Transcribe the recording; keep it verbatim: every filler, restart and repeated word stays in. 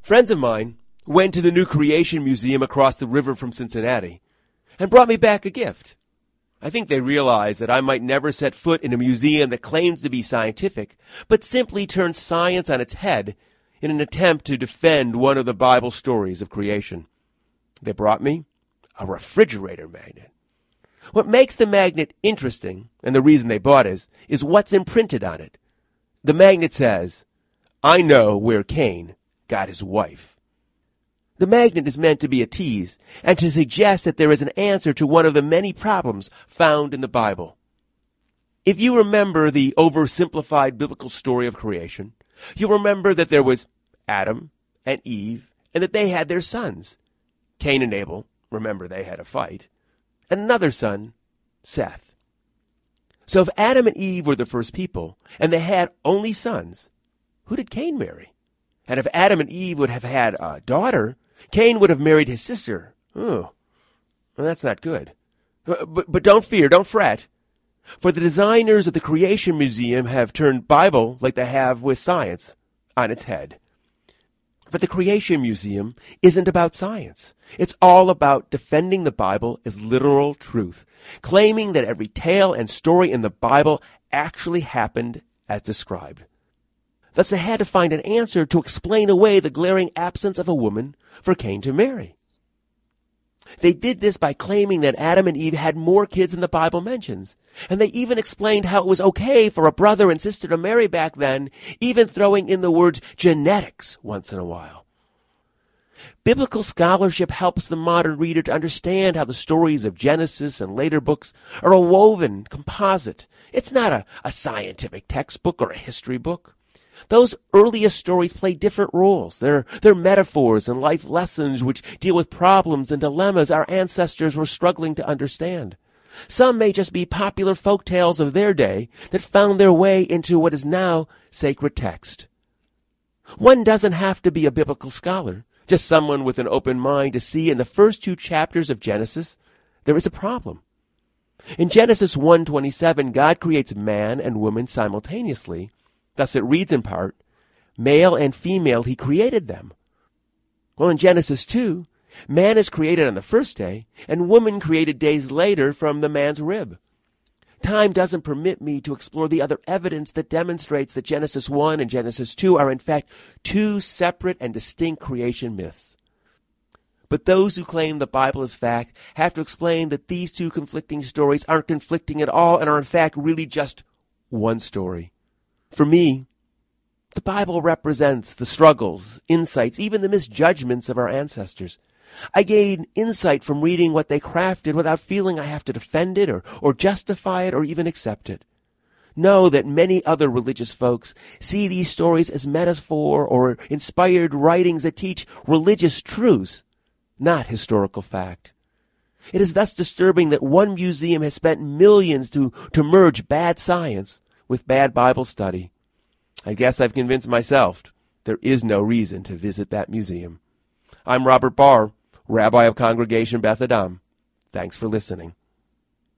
Friends of mine went to the new Creation Museum across the river from Cincinnati and brought me back a gift. I think they realized that I might never set foot in a museum that claims to be scientific, but simply turns science on its head in an attempt to defend one of the Bible stories of creation. They brought me a refrigerator magnet. What makes the magnet interesting, and the reason they bought it, is, is what's imprinted on it. The magnet says, "I know where Cain got his wife." The magnet is meant to be a tease and to suggest that there is an answer to one of the many problems found in the Bible. If you remember the oversimplified biblical story of creation, you'll remember that there was Adam and Eve and that they had their sons. Cain and Abel, remember they had a fight, and another son, Seth. So if Adam and Eve were the first people and they had only sons, who did Cain marry? And if Adam and Eve would have had a daughter, Cain would have married his sister. Oh, well, that's not good. But, but don't fear, don't fret. For the designers of the Creation Museum have turned Bible, like they have with science, on its head. For the Creation Museum isn't about science. It's all about defending the Bible as literal truth, claiming that every tale and story in the Bible actually happened as described. Thus they had to find an answer to explain away the glaring absence of a woman for Cain to marry. They did this by claiming that Adam and Eve had more kids than the Bible mentions. And they even explained how it was okay for a brother and sister to marry back then, even throwing in the word genetics once in a while. Biblical scholarship helps the modern reader to understand how the stories of Genesis and later books are a woven composite. It's not a, a scientific textbook or a history book. Those earliest stories play different roles. They're, they're metaphors and life lessons which deal with problems and dilemmas our ancestors were struggling to understand. Some may just be popular folk tales of their day that found their way into what is now sacred text. One doesn't have to be a biblical scholar, just someone with an open mind to see in the first two chapters of Genesis there is a problem. In Genesis one twenty-seven, God creates man and woman simultaneously. Thus it reads in part, male and female he created them. Well, in Genesis two, man is created on the first day, and woman created days later from the man's rib. Time doesn't permit me to explore the other evidence that demonstrates that Genesis one and Genesis two are in fact two separate and distinct creation myths. But those who claim the Bible is fact have to explain that these two conflicting stories aren't conflicting at all and are in fact really just one story. For me, the Bible represents the struggles, insights, even the misjudgments of our ancestors. I gain insight from reading what they crafted without feeling I have to defend it or, or justify it or even accept it. Know that many other religious folks see these stories as metaphor or inspired writings that teach religious truths, not historical fact. It is thus disturbing that one museum has spent millions to, to merge bad science with bad Bible study. I guess I've convinced myself there is no reason to visit that museum. I'm Robert Barr, Rabbi of Congregation Beth Adam. Thanks for listening.